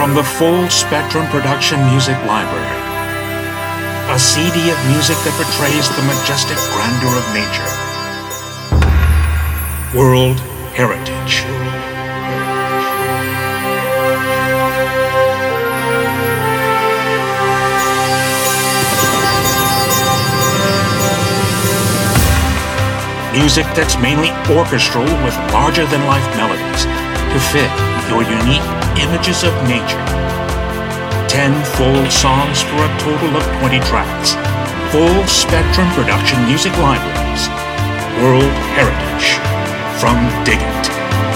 from the Full Spectrum Production Music Library. A CD of music that portrays the majestic grandeur of nature. World Heritage. Music that's mainly orchestral with larger-than-life melodies to fit your unique images of nature. 10 full songs for a total of 20 tracks. Full Spectrum Production Music Libraries. World Heritage. From Dig It.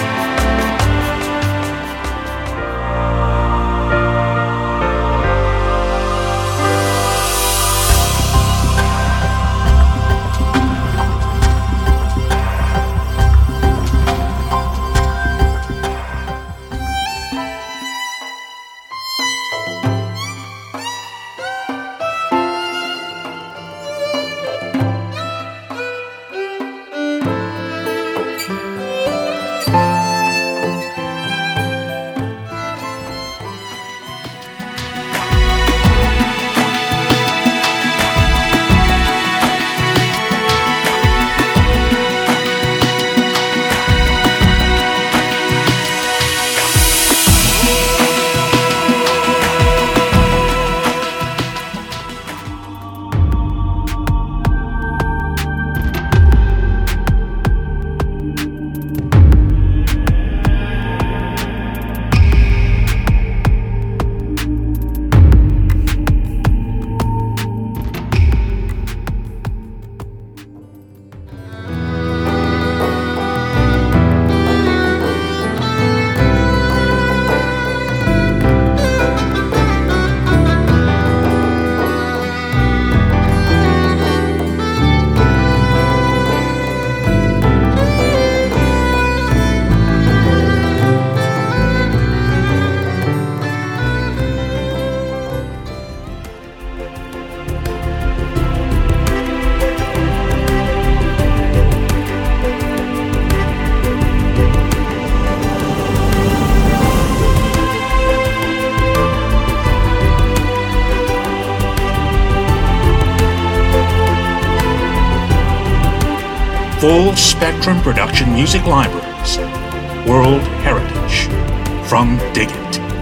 Full Spectrum Production Music Libraries. World Heritage. From Dig It.